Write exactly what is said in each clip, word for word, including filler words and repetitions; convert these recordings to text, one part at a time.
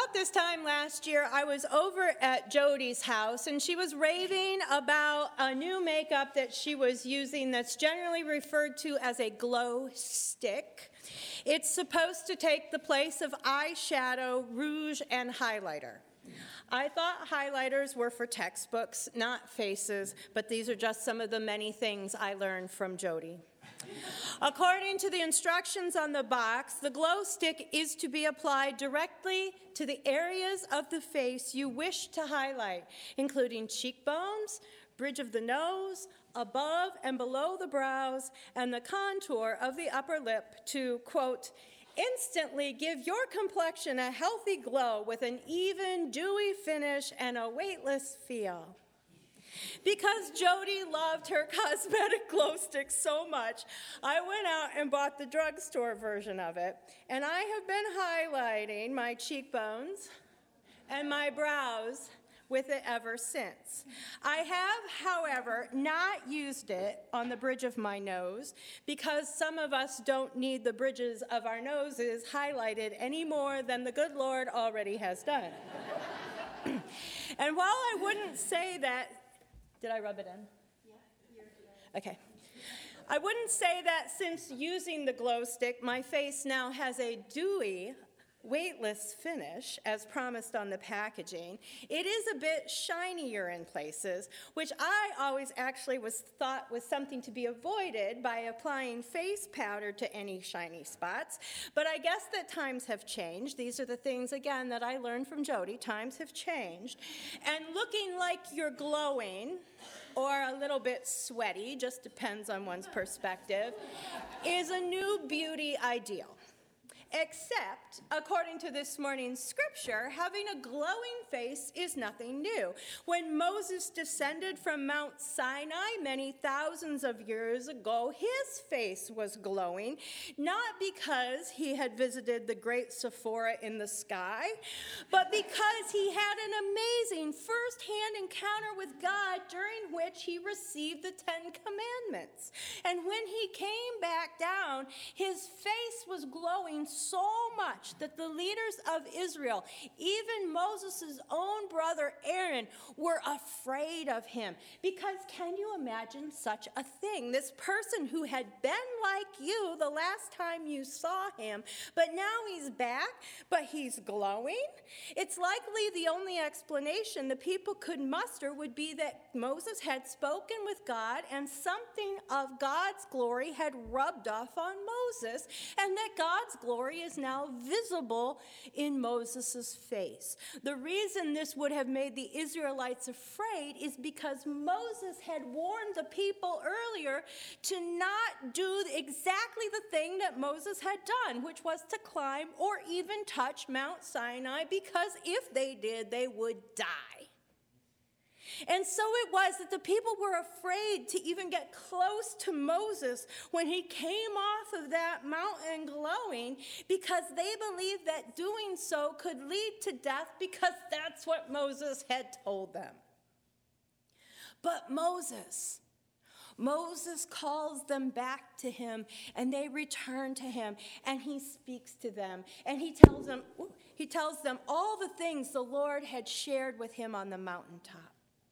About this time last year, I was over at Jody's house, and she was raving about a new makeup that she was using that's generally referred to as a glow stick. It's supposed to take the place of eyeshadow, rouge, and highlighter. I thought highlighters were for textbooks, not faces, but these are just some of the many things I learned from Jody. According to the instructions on the box, the glow stick is to be applied directly to the areas of the face you wish to highlight, including cheekbones, bridge of the nose, above and below the brows, and the contour of the upper lip to, quote, instantly give your complexion a healthy glow with an even, dewy finish and a weightless feel. Because Jody loved her cosmetic glow stick so much, I went out and bought the drugstore version of it, and I have been highlighting my cheekbones and my brows with it ever since. I have, however, not used it on the bridge of my nose because some of us don't need the bridges of our noses highlighted any more than the good Lord already has done. And while I wouldn't say that, did I rub it in? Yeah, you're good. Okay. I wouldn't say that since using the glow stick, my face now has a dewy, weightless finish, as promised on the packaging. It is a bit shinier in places, which I always actually was thought was something to be avoided by applying face powder to any shiny spots. But I guess that times have changed. These are the things, again, that I learned from Jody. Times have changed. And looking like you're glowing or a little bit sweaty, just depends on one's perspective, is a new beauty ideal. Except, according to this morning's scripture, having a glowing face is nothing new. When Moses descended from Mount Sinai many thousands of years ago, his face was glowing, not because he had visited the great Sephora in the sky, but because he had an amazing first-hand encounter with God during which he received the Ten Commandments. And when he came back down, his face was glowing so much that the leaders of Israel, even Moses' own brother Aaron, were afraid of him. Because can you imagine such a thing? This person who had been like you the last time you saw him, but now he's back, but he's glowing? It's likely the only explanation the people could muster would be that Moses had spoken with God and something of God's glory had rubbed off on Moses, and that God's glory is now visible in Moses' face. The reason this would have made the Israelites afraid is because Moses had warned the people earlier to not do exactly the thing that Moses had done, which was to climb or even touch Mount Sinai, because if they did, they would die. And so it was that the people were afraid to even get close to Moses when he came off of that mountain glowing, because they believed that doing so could lead to death, because that's what Moses had told them. But Moses, Moses calls them back to him, and they return to him, and he speaks to them, and he tells them, he tells them all the things the Lord had shared with him on the mountaintop.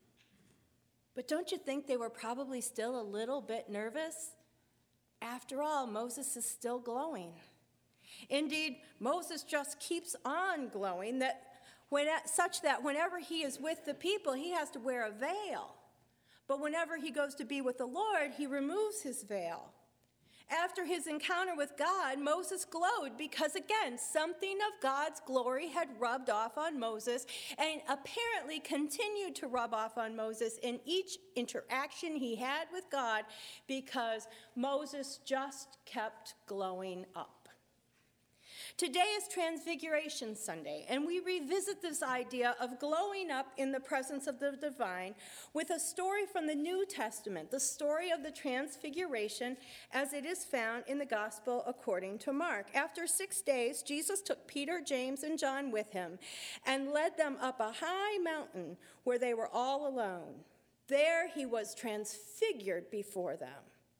But don't you think they were probably still a little bit nervous? After all, Moses is still glowing. Indeed, Moses just keeps on glowing, that when, such that whenever he is with the people, he has to wear a veil. But whenever he goes to be with the Lord, he removes his veil. After his encounter with God, Moses glowed because, again, something of God's glory had rubbed off on Moses and apparently continued to rub off on Moses in each interaction he had with God, because Moses just kept glowing up. Today is Transfiguration Sunday, and we revisit this idea of glowing up in the presence of the divine with a story from the New Testament, the story of the Transfiguration as it is found in the Gospel according to Mark. After six days, Jesus took Peter, James, and John with him and led them up a high mountain where they were all alone. There he was transfigured before them.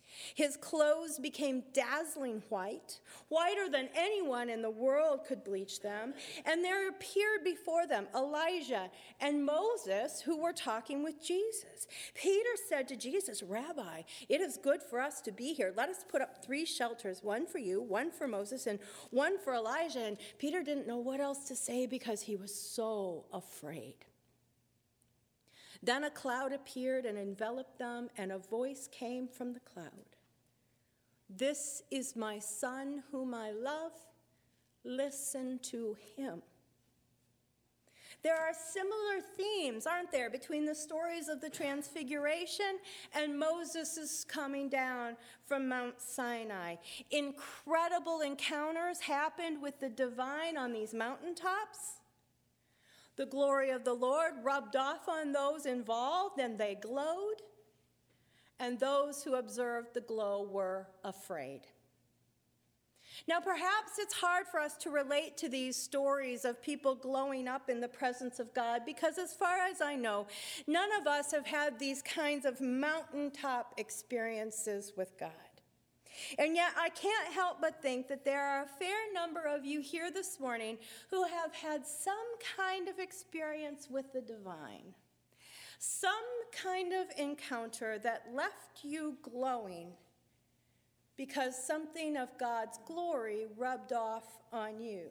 His clothes became dazzling white, whiter than anyone in the world could bleach them. And there appeared before them Elijah and Moses, who were talking with Jesus. Peter said to Jesus, "Rabbi, it is good for us to be here. Let us put up three shelters, one for you, one for Moses, and one for Elijah." And Peter didn't know what else to say because he was so afraid. Then a cloud appeared and enveloped them, and a voice came from the cloud. "This is my son whom I love. Listen to him." There are similar themes, aren't there, between the stories of the Transfiguration and Moses' coming down from Mount Sinai. Incredible encounters happened with the divine on these mountaintops. The glory of the Lord rubbed off on those involved, and they glowed. And those who observed the glow were afraid. Now, perhaps it's hard for us to relate to these stories of people glowing up in the presence of God, because as far as I know, none of us have had these kinds of mountaintop experiences with God. And yet, I can't help but think that there are a fair number of you here this morning who have had some kind of experience with the divine, some kind of encounter that left you glowing because something of God's glory rubbed off on you.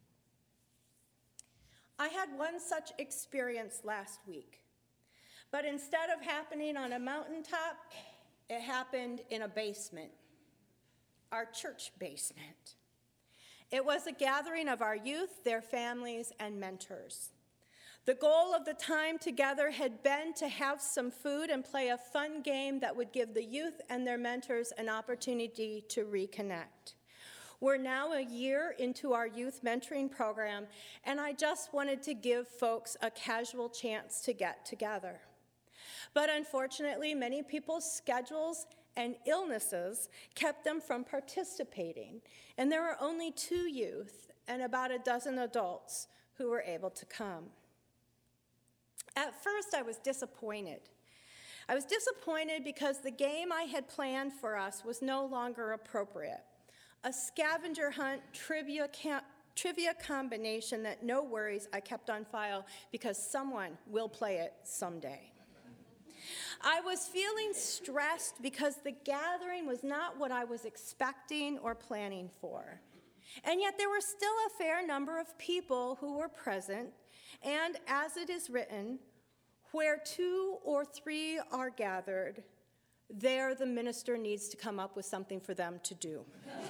I had one such experience last week, but instead of happening on a mountaintop, it happened in a basement. Our church basement. It was a gathering of our youth, their families, and mentors. The goal of the time together had been to have some food and play a fun game that would give the youth and their mentors an opportunity to reconnect. We're now a year into our youth mentoring program, and I just wanted to give folks a casual chance to get together. But unfortunately, many people's schedules and illnesses kept them from participating, and there were only two youth and about a dozen adults who were able to come. At first, I was disappointed. I was disappointed because the game I had planned for us was no longer appropriate. A scavenger hunt trivia, camp, trivia combination that, no worries, I kept on file because someone will play it someday. I was feeling stressed because the gathering was not what I was expecting or planning for. And yet there were still a fair number of people who were present, and as it is written, where two or three are gathered, there the minister needs to come up with something for them to do.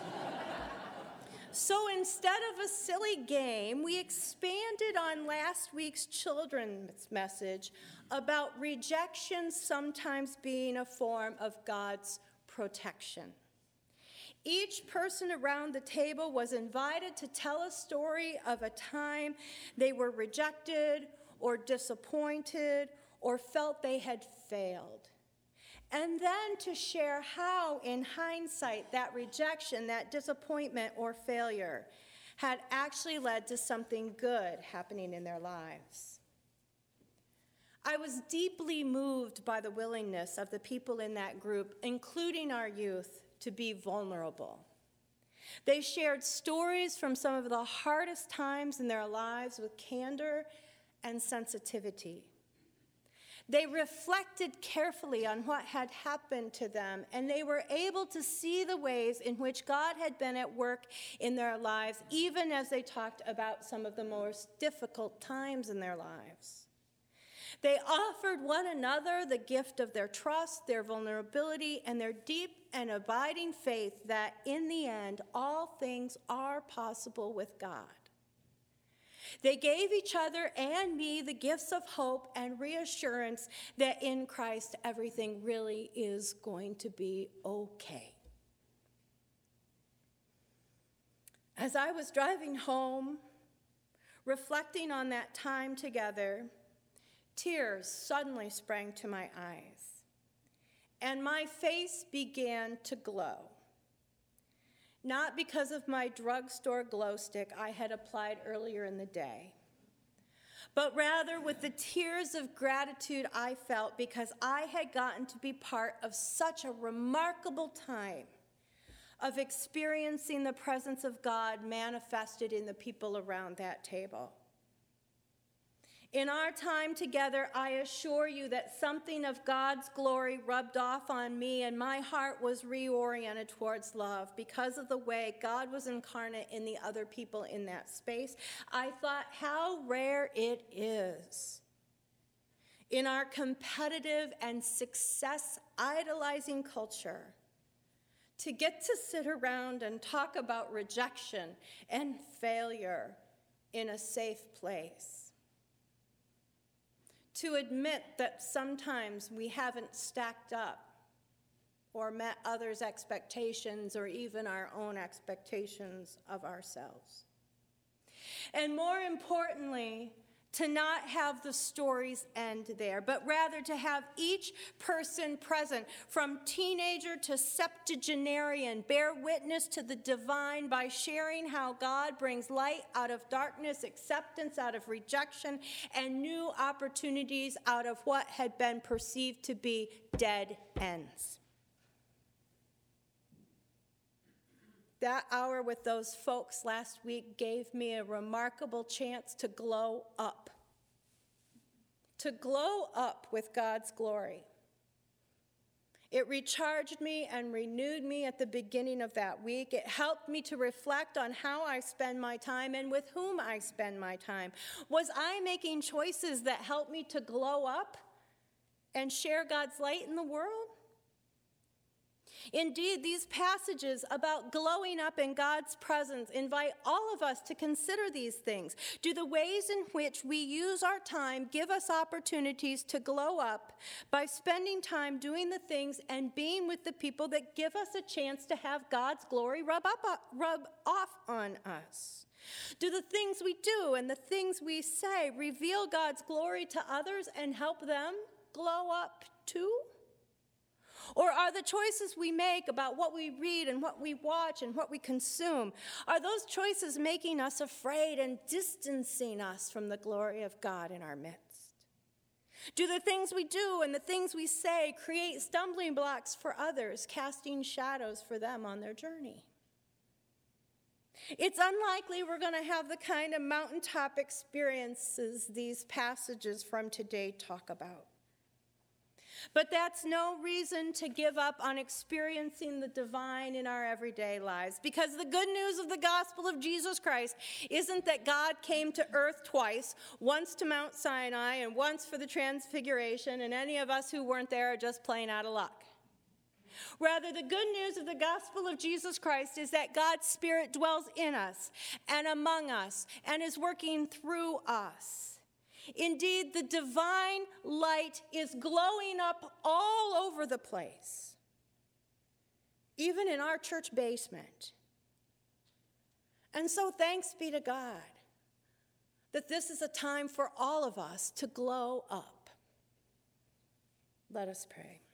So instead of a silly game, we expanded on last week's children's message about rejection sometimes being a form of God's protection. Each person around the table was invited to tell a story of a time they were rejected or disappointed or felt they had failed. And then to share how, in hindsight, that rejection, that disappointment or failure had actually led to something good happening in their lives. I was deeply moved by the willingness of the people in that group, including our youth, to be vulnerable. They shared stories from some of the hardest times in their lives with candor and sensitivity. They reflected carefully on what had happened to them, and they were able to see the ways in which God had been at work in their lives, even as they talked about some of the most difficult times in their lives. They offered one another the gift of their trust, their vulnerability, and their deep and abiding faith that in the end, all things are possible with God. They gave each other and me the gifts of hope and reassurance that in Christ everything really is going to be okay. As I was driving home, reflecting on that time together, tears suddenly sprang to my eyes, and my face began to glow. Not because of my drugstore glow stick I had applied earlier in the day, but rather with the tears of gratitude I felt because I had gotten to be part of such a remarkable time of experiencing the presence of God manifested in the people around that table. In our time together, I assure you that something of God's glory rubbed off on me, and my heart was reoriented towards love because of the way God was incarnate in the other people in that space. I thought how rare it is in our competitive and success-idolizing culture to get to sit around and talk about rejection and failure in a safe place. To admit that sometimes we haven't stacked up or met others' expectations or even our own expectations of ourselves. And more importantly, to not have the stories end there, but rather to have each person present, from teenager to septuagenarian, bear witness to the divine by sharing how God brings light out of darkness, acceptance out of rejection, and new opportunities out of what had been perceived to be dead ends. That hour with those folks last week gave me a remarkable chance to glow up, to glow up with God's glory. It recharged me and renewed me at the beginning of that week. It helped me to reflect on how I spend my time and with whom I spend my time. Was I making choices that helped me to glow up and share God's light in the world? Indeed, these passages about glowing up in God's presence invite all of us to consider these things. Do the ways in which we use our time give us opportunities to glow up by spending time doing the things and being with the people that give us a chance to have God's glory rub up, rub off on us? Do the things we do and the things we say reveal God's glory to others and help them glow up too? Or are the choices we make about what we read and what we watch and what we consume, are those choices making us afraid and distancing us from the glory of God in our midst? Do the things we do and the things we say create stumbling blocks for others, casting shadows for them on their journey? It's unlikely we're going to have the kind of mountaintop experiences these passages from today talk about. But that's no reason to give up on experiencing the divine in our everyday lives, because the good news of the gospel of Jesus Christ isn't that God came to earth twice, once to Mount Sinai and once for the Transfiguration, and any of us who weren't there are just plain out of luck. Rather, the good news of the gospel of Jesus Christ is that God's Spirit dwells in us and among us and is working through us. Indeed, the divine light is glowing up all over the place, even in our church basement. And so thanks be to God that this is a time for all of us to glow up. Let us pray.